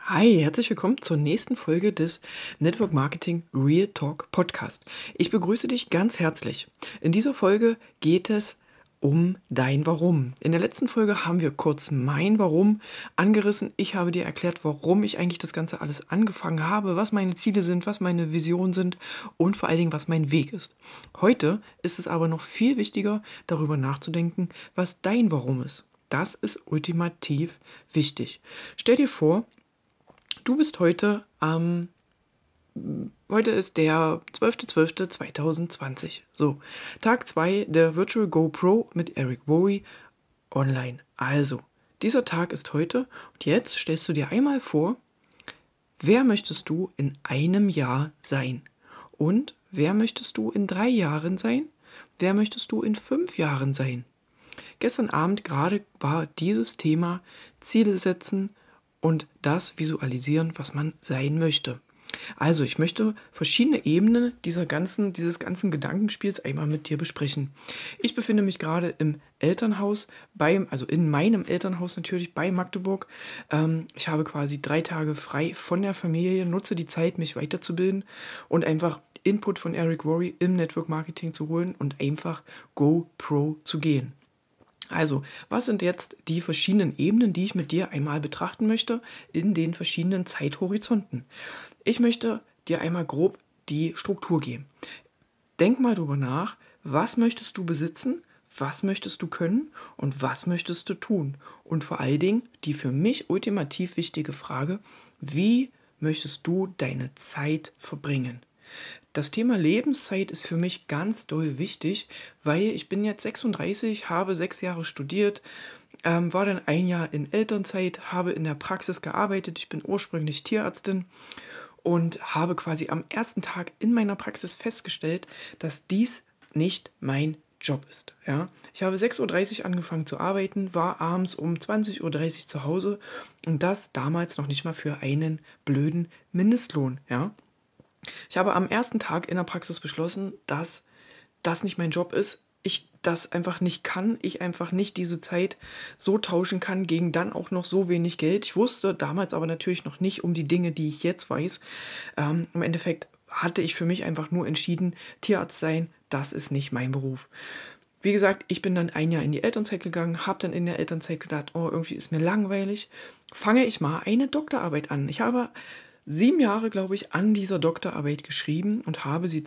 Hi, herzlich willkommen zur nächsten Folge des Network Marketing Real Talk Podcast. Ich begrüße dich ganz herzlich. In dieser Folge geht es um dein Warum. In der letzten Folge haben wir kurz mein Warum angerissen. Ich habe dir erklärt, warum ich eigentlich das Ganze alles angefangen habe, was meine Ziele sind, was meine Visionen sind und vor allen Dingen, was mein Weg ist. Heute ist es aber noch viel wichtiger, darüber nachzudenken, was dein Warum ist. Das ist ultimativ wichtig. Stell dir vor, du bist heute ist der 12.12.2020. So, Tag 2 der Virtual Go Pro mit Eric Worre online. Also, dieser Tag ist heute und jetzt stellst du dir einmal vor, wer möchtest du in einem Jahr sein? Und wer möchtest du in 3 Jahren sein? Wer möchtest du in 5 Jahren sein? Gestern Abend gerade war dieses Thema Ziele setzen und das visualisieren, was man sein möchte. Also, ich möchte verschiedene Ebenen dieses ganzen Gedankenspiels einmal mit dir besprechen. Ich befinde mich gerade im Elternhaus, also in meinem Elternhaus natürlich bei Magdeburg. Ich habe quasi 3 Tage frei von der Familie, nutze die Zeit, mich weiterzubilden und einfach Input von Eric Worre im Network Marketing zu holen und einfach Go Pro zu gehen. Also, was sind jetzt die verschiedenen Ebenen, die ich mit dir einmal betrachten möchte in den verschiedenen Zeithorizonten? Ich möchte dir einmal grob die Struktur geben. Denk mal drüber nach, was möchtest du besitzen, was möchtest du können und was möchtest du tun? Und vor allen Dingen die für mich ultimativ wichtige Frage, wie möchtest du deine Zeit verbringen? Das Thema Lebenszeit ist für mich ganz doll wichtig, weil ich bin jetzt 36, habe 6 Jahre studiert, war dann 1 Jahr in Elternzeit, habe in der Praxis gearbeitet. Ich bin ursprünglich Tierärztin und habe quasi am ersten Tag in meiner Praxis festgestellt, dass dies nicht mein Job ist. Ja? Ich habe 6:30 Uhr angefangen zu arbeiten, war abends um 20:30 Uhr zu Hause und das damals noch nicht mal für einen blöden Mindestlohn. Ja? Ich habe am ersten Tag in der Praxis beschlossen, dass das nicht mein Job ist, ich das einfach nicht kann, ich einfach nicht diese Zeit so tauschen kann gegen dann auch noch so wenig Geld. Ich wusste damals aber natürlich noch nicht um die Dinge, die ich jetzt weiß. Im Endeffekt hatte ich für mich einfach nur entschieden, Tierarzt sein, das ist nicht mein Beruf. Wie gesagt, ich bin dann 1 Jahr in die Elternzeit gegangen, habe dann in der Elternzeit gedacht, oh, irgendwie ist mir langweilig, fange ich mal eine Doktorarbeit an. Ich habe 7 Jahre, glaube ich, an dieser Doktorarbeit geschrieben und habe sie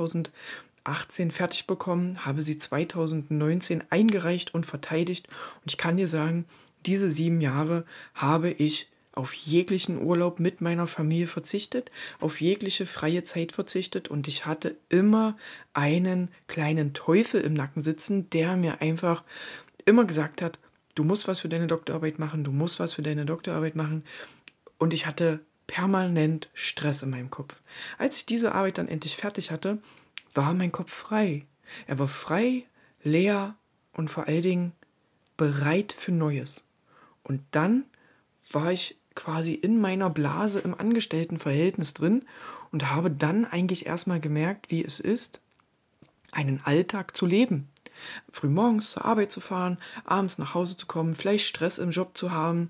2018 fertig bekommen, habe sie 2019 eingereicht und verteidigt. Und ich kann dir sagen, diese 7 Jahre habe ich auf jeglichen Urlaub mit meiner Familie verzichtet, auf jegliche freie Zeit verzichtet und ich hatte immer einen kleinen Teufel im Nacken sitzen, der mir einfach immer gesagt hat, du musst was für deine Doktorarbeit machen, du musst was für deine Doktorarbeit machen. Und ich hatte permanent Stress in meinem Kopf. Als ich diese Arbeit dann endlich fertig hatte, war mein Kopf frei. Er war frei, leer und vor allen Dingen bereit für Neues. Und dann war ich quasi in meiner Blase im Angestelltenverhältnis drin und habe dann eigentlich erstmal gemerkt, wie es ist, einen Alltag zu leben. Frühmorgens zur Arbeit zu fahren, abends nach Hause zu kommen, vielleicht Stress im Job zu haben,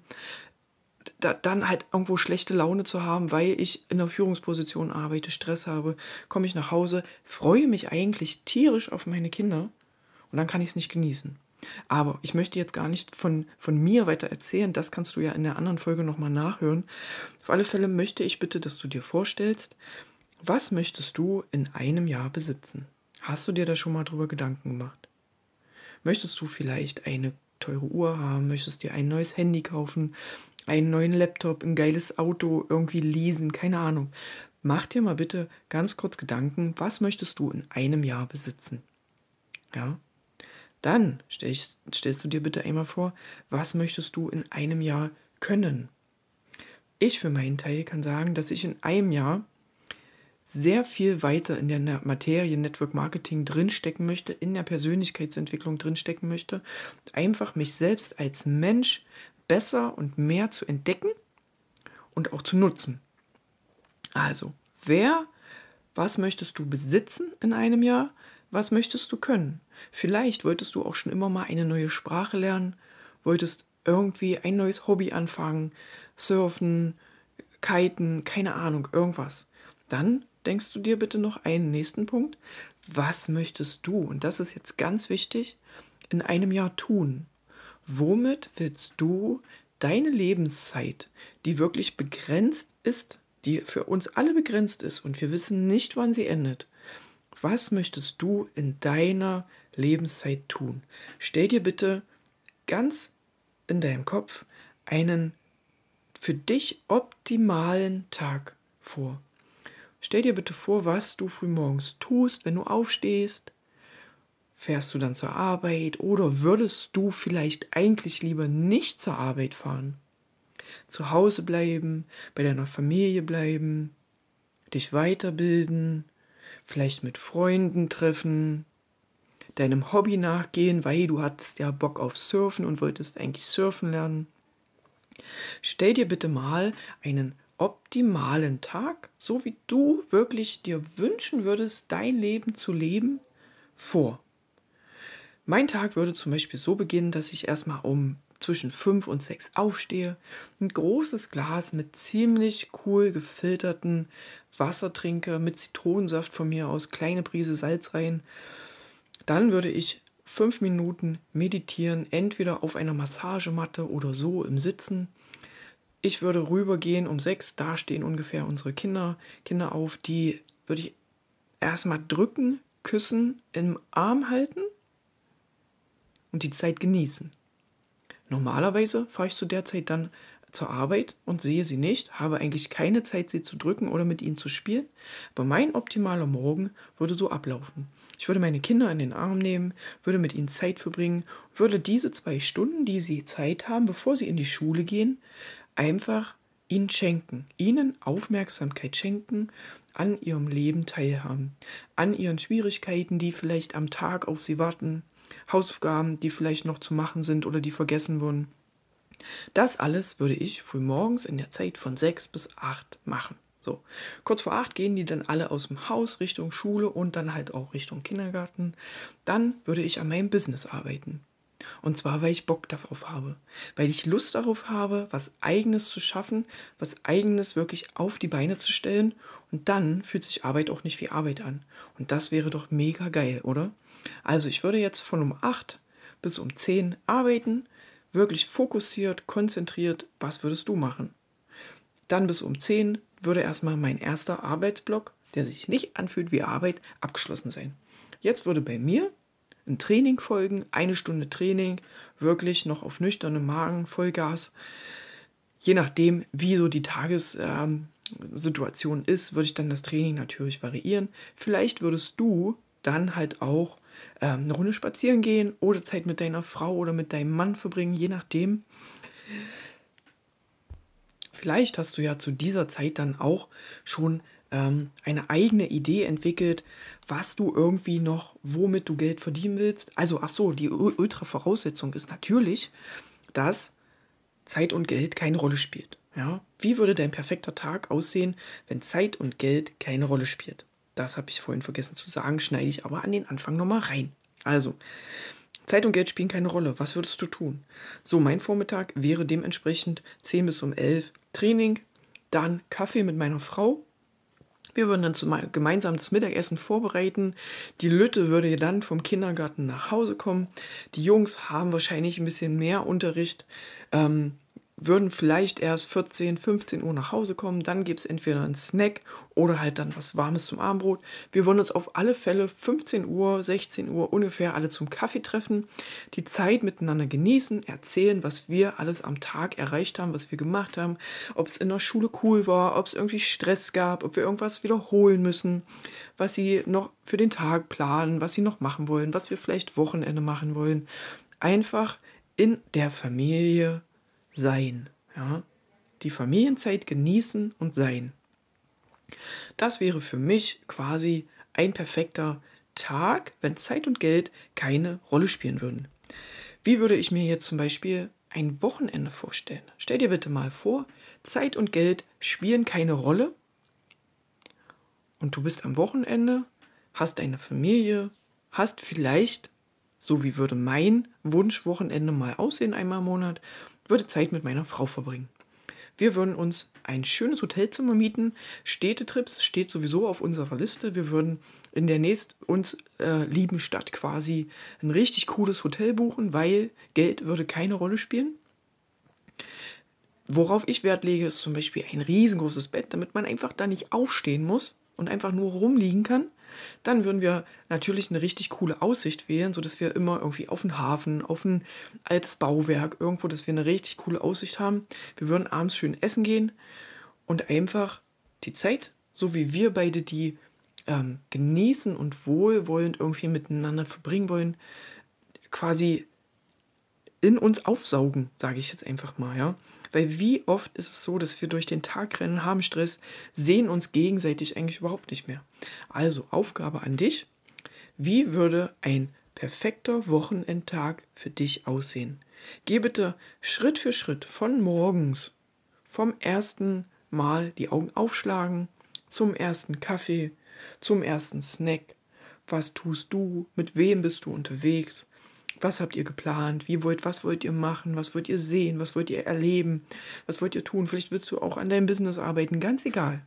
dann halt irgendwo schlechte Laune zu haben, weil ich in einer Führungsposition arbeite, Stress habe, komme ich nach Hause, freue mich eigentlich tierisch auf meine Kinder und dann kann ich es nicht genießen. Aber ich möchte jetzt gar nicht von mir weiter erzählen, das kannst du ja in der anderen Folge nochmal nachhören. Auf alle Fälle möchte ich bitte, dass du dir vorstellst, was möchtest du in einem Jahr besitzen? Hast du dir da schon mal drüber Gedanken gemacht? Möchtest du vielleicht eine teure Uhr haben? Möchtest dir ein neues Handy kaufen? Einen neuen Laptop, ein geiles Auto, irgendwie leasen, keine Ahnung. Mach dir mal bitte ganz kurz Gedanken, was möchtest du in einem Jahr besitzen? Ja? Dann stellst du dir bitte einmal vor, was möchtest du in einem Jahr können? Ich für meinen Teil kann sagen, dass ich in einem Jahr sehr viel weiter in der Materie Network Marketing drinstecken möchte, in der Persönlichkeitsentwicklung drinstecken möchte, einfach mich selbst als Mensch besser und mehr zu entdecken und auch zu nutzen. Also, was möchtest du besitzen in einem Jahr? Was möchtest du können? Vielleicht wolltest du auch schon immer mal eine neue Sprache lernen, wolltest irgendwie ein neues Hobby anfangen, surfen, kiten, keine Ahnung, irgendwas. Dann denkst du dir bitte noch einen nächsten Punkt. Was möchtest du, und das ist jetzt ganz wichtig, in einem Jahr tun? Womit willst du deine Lebenszeit, die wirklich begrenzt ist, die für uns alle begrenzt ist und wir wissen nicht, wann sie endet, was möchtest du in deiner Lebenszeit tun? Stell dir bitte ganz in deinem Kopf einen für dich optimalen Tag vor. Stell dir bitte vor, was du frühmorgens tust, wenn du aufstehst. Fährst du dann zur Arbeit oder würdest du vielleicht eigentlich lieber nicht zur Arbeit fahren? Zu Hause bleiben, bei deiner Familie bleiben, dich weiterbilden, vielleicht mit Freunden treffen, deinem Hobby nachgehen, weil du hattest ja Bock auf Surfen und wolltest eigentlich surfen lernen. Stell dir bitte mal einen optimalen Tag, so wie du wirklich dir wünschen würdest, dein Leben zu leben, vor. Mein Tag würde zum Beispiel so beginnen, dass ich erstmal um zwischen 5 und 6 aufstehe, ein großes Glas mit ziemlich cool gefilterten Wasser trinke, mit Zitronensaft von mir aus, kleine Prise Salz rein. Dann würde ich 5 Minuten meditieren, entweder auf einer Massagematte oder so im Sitzen. Ich würde rübergehen um 6, da stehen ungefähr unsere Kinder auf, die würde ich erstmal drücken, küssen, im Arm halten und die Zeit genießen. Normalerweise fahre ich zu der Zeit dann zur Arbeit und sehe sie nicht, habe eigentlich keine Zeit, sie zu drücken oder mit ihnen zu spielen. Aber mein optimaler Morgen würde so ablaufen. Ich würde meine Kinder in den Arm nehmen, würde mit ihnen Zeit verbringen, würde diese 2 Stunden, die sie Zeit haben, bevor sie in die Schule gehen, einfach ihnen schenken, ihnen Aufmerksamkeit schenken, an ihrem Leben teilhaben, an ihren Schwierigkeiten, die vielleicht am Tag auf sie warten, Hausaufgaben, die vielleicht noch zu machen sind oder die vergessen wurden. Das alles würde ich frühmorgens in der Zeit von 6 bis 8 machen. So, kurz vor 8 gehen die dann alle aus dem Haus Richtung Schule und dann halt auch Richtung Kindergarten. Dann würde ich an meinem Business arbeiten. Und zwar, weil ich Bock darauf habe. Weil ich Lust darauf habe, was Eigenes zu schaffen, was Eigenes wirklich auf die Beine zu stellen. Und dann fühlt sich Arbeit auch nicht wie Arbeit an. Und das wäre doch mega geil, oder? Also ich würde jetzt von um 8 bis um 10 arbeiten, wirklich fokussiert, konzentriert. Was würdest du machen? Dann bis um 10 würde erstmal mein erster Arbeitsblock, der sich nicht anfühlt wie Arbeit, abgeschlossen sein. Jetzt würde bei mir ein Training folgen, 1 Stunde Training, wirklich noch auf nüchternem Magen, Vollgas. Je nachdem, wie so die Tagessituation ist, würde ich dann das Training natürlich variieren. Vielleicht würdest du dann halt auch eine Runde spazieren gehen oder Zeit mit deiner Frau oder mit deinem Mann verbringen, je nachdem. Vielleicht hast du ja zu dieser Zeit dann auch schon eine eigene Idee entwickelt, was du irgendwie noch, womit du Geld verdienen willst. Also, ach so, die Ultra-Voraussetzung ist natürlich, dass Zeit und Geld keine Rolle spielt. Ja? Wie würde dein perfekter Tag aussehen, wenn Zeit und Geld keine Rolle spielt? Das habe ich vorhin vergessen zu sagen, schneide ich aber an den Anfang nochmal rein. Also, Zeit und Geld spielen keine Rolle. Was würdest du tun? So, mein Vormittag wäre dementsprechend 10 bis um 11 Training, dann Kaffee mit meiner Frau. Wir würden dann gemeinsam das Mittagessen vorbereiten. Die Lütte würde dann vom Kindergarten nach Hause kommen. Die Jungs haben wahrscheinlich ein bisschen mehr Unterricht, würden vielleicht erst 14, 15 Uhr nach Hause kommen. Dann gibt es entweder einen Snack oder halt dann was Warmes zum Abendbrot. Wir wollen uns auf alle Fälle 15 Uhr, 16 Uhr ungefähr alle zum Kaffee treffen, die Zeit miteinander genießen, erzählen, was wir alles am Tag erreicht haben, was wir gemacht haben, ob es in der Schule cool war, ob es irgendwie Stress gab, ob wir irgendwas wiederholen müssen, was sie noch für den Tag planen, was sie noch machen wollen, was wir vielleicht Wochenende machen wollen. Einfach in der Familie sein, ja, die Familienzeit genießen und sein. Das wäre für mich quasi ein perfekter Tag, wenn Zeit und Geld keine Rolle spielen würden. Wie würde ich mir jetzt zum Beispiel ein Wochenende vorstellen? Stell dir bitte mal vor, Zeit und Geld spielen keine Rolle und du bist am Wochenende, hast eine Familie, hast vielleicht, so wie würde mein Wunschwochenende mal aussehen einmal im Monat, würde Zeit mit meiner Frau verbringen. Wir würden uns ein schönes Hotelzimmer mieten. Städtetrips steht sowieso auf unserer Liste. Wir würden in der nächst uns lieben Stadt quasi ein richtig cooles Hotel buchen, weil Geld würde keine Rolle spielen. Worauf ich Wert lege, ist zum Beispiel ein riesengroßes Bett, damit man einfach da nicht aufstehen muss und einfach nur rumliegen kann. Dann würden wir natürlich eine richtig coole Aussicht wählen, sodass wir immer irgendwie auf den Hafen, auf ein altes Bauwerk, irgendwo, dass wir eine richtig coole Aussicht haben. Wir würden abends schön essen gehen und einfach die Zeit, so wie wir beide die genießen und wohlwollend irgendwie miteinander verbringen wollen, quasi in uns aufsaugen, sage ich jetzt einfach mal, ja. Weil wie oft ist es so, dass wir durch den Tag rennen, haben Stress, sehen uns gegenseitig eigentlich überhaupt nicht mehr. Also Aufgabe an dich, wie würde ein perfekter Wochenendtag für dich aussehen? Geh bitte Schritt für Schritt von morgens, vom ersten Mal die Augen aufschlagen, zum ersten Kaffee, zum ersten Snack. Was tust du? Mit wem bist du unterwegs? Was habt ihr geplant? Was wollt ihr machen? Was wollt ihr sehen? Was wollt ihr erleben? Was wollt ihr tun? Vielleicht willst du auch an deinem Business arbeiten, ganz egal.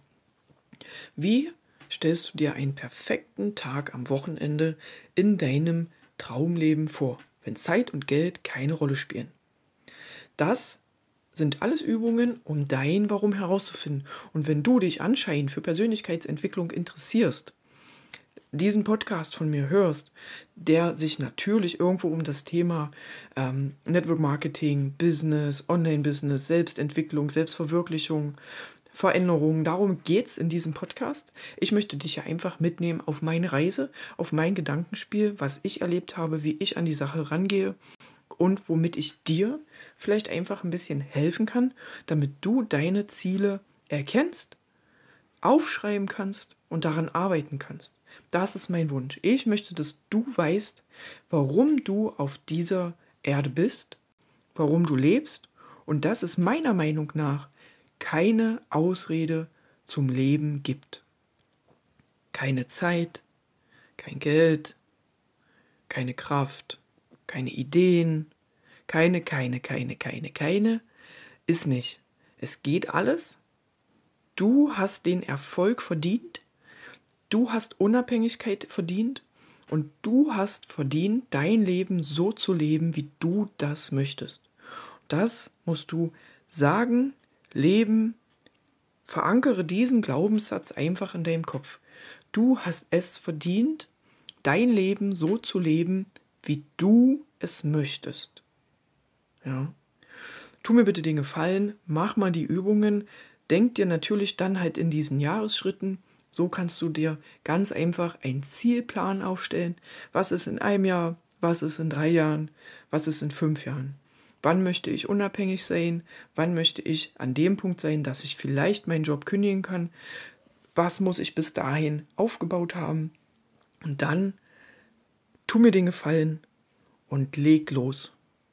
Wie stellst du dir einen perfekten Tag am Wochenende in deinem Traumleben vor, wenn Zeit und Geld keine Rolle spielen? Das sind alles Übungen, um dein Warum herauszufinden. Und wenn du dich anscheinend für Persönlichkeitsentwicklung interessierst, diesen Podcast von mir hörst, der sich natürlich irgendwo um das Thema Network Marketing, Business, Online-Business, Selbstentwicklung, Selbstverwirklichung, Veränderung, darum geht es in diesem Podcast. Ich möchte dich ja einfach mitnehmen auf meine Reise, auf mein Gedankenspiel, was ich erlebt habe, wie ich an die Sache rangehe und womit ich dir vielleicht einfach ein bisschen helfen kann, damit du deine Ziele erkennst, aufschreiben kannst und daran arbeiten kannst. Das ist mein Wunsch. Ich möchte, dass du weißt, warum du auf dieser Erde bist, warum du lebst und dass es meiner Meinung nach keine Ausrede zum Leben gibt. Keine Zeit, kein Geld, keine Kraft, keine Ideen, keine, ist nicht. Es geht alles. Du hast den Erfolg verdient. Du hast Unabhängigkeit verdient und du hast verdient, dein Leben so zu leben, wie du das möchtest. Das musst du sagen, leben, verankere diesen Glaubenssatz einfach in deinem Kopf. Du hast es verdient, dein Leben so zu leben, wie du es möchtest. Ja. Tu mir bitte den Gefallen, mach mal die Übungen, denk dir natürlich dann halt in diesen Jahresschritten. So kannst du dir ganz einfach einen Zielplan aufstellen. Was ist in einem Jahr? Was ist in 3 Jahren? Was ist in 5 Jahren? Wann möchte ich unabhängig sein? Wann möchte ich an dem Punkt sein, dass ich vielleicht meinen Job kündigen kann? Was muss ich bis dahin aufgebaut haben? Und dann tu mir den Gefallen und leg los.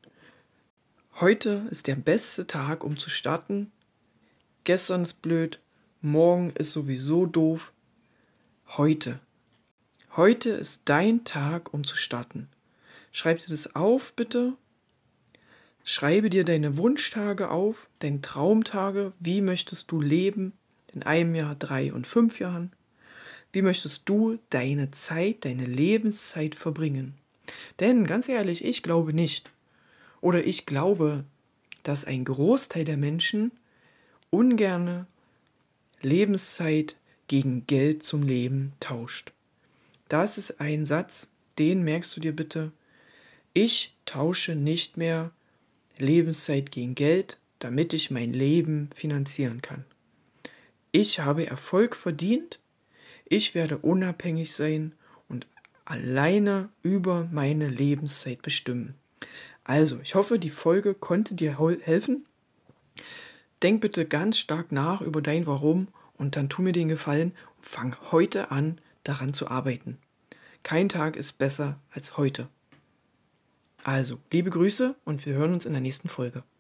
Heute ist der beste Tag, um zu starten. Gestern ist blöd. Morgen ist sowieso doof. Heute. Heute ist dein Tag, um zu starten. Schreib dir das auf, bitte. Schreibe dir deine Wunschtage auf, deine Traumtage. Wie möchtest du leben in einem Jahr, 3 und 5 Jahren? Wie möchtest du deine Zeit, deine Lebenszeit verbringen? Denn ganz ehrlich, ich glaube nicht. Oder ich glaube, dass ein Großteil der Menschen ungerne Lebenszeit gegen Geld zum Leben tauscht. Das ist ein Satz, den merkst du dir bitte. Ich tausche nicht mehr Lebenszeit gegen Geld, damit ich mein Leben finanzieren kann. Ich habe Erfolg verdient, ich werde unabhängig sein und alleine über meine Lebenszeit bestimmen. Also, ich hoffe, die Folge konnte dir helfen. Denk bitte ganz stark nach über dein Warum und dann tu mir den Gefallen und fang heute an, daran zu arbeiten. Kein Tag ist besser als heute. Also, liebe Grüße und wir hören uns in der nächsten Folge.